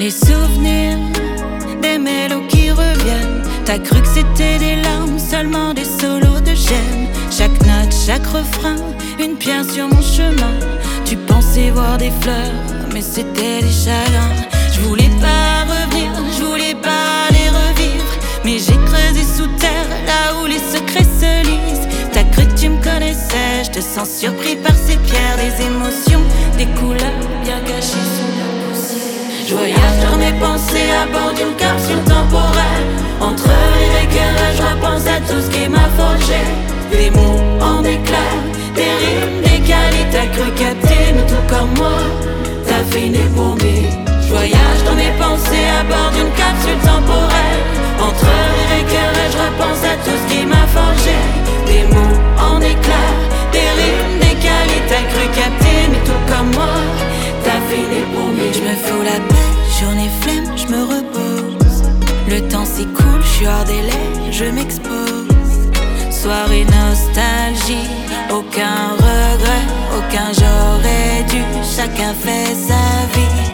Les souvenirs des mélos qui reviennent. T'as cru que c'était des larmes, seulement des solos de gêne. Chaque note, chaque refrain, une pierre sur mon chemin. Tu pensais voir des fleurs, mais c'était des chagrins. Je voulais pas revenir, je voulais pas les revivre, mais j'ai creusé sous terre, là où les secrets se lisent. T'as cru que tu me connaissais, je te sens surpris par ces pierres. Des émotions, des couleurs bien cachées sous la poussière. Je voyage dans mes pensées à bord d'une capsule temporelle. Entre rire et guerre, je repense à tout ce qui m'a forgé. Des mots en éclats, des rimes décalées. T'as cru capter, mais tout comme moi, t'as fini paumé. Je voyage dans mes pensées à bord d'une capsule temporelle. Entre rire et guerre, je repense à tout ce qui m'a forgé. Des mots en éclats, des rimes décalées. T'as cru capter, mais tout comme moi, t'as fini paumé. Je me fous la paix, journée flemme, je me repose. Le temps s'écoule, je suis hors délai, je m'expose. Soirée nostalgie, aucun regret, aucun j'aurais dû. Chacun fait sa vie.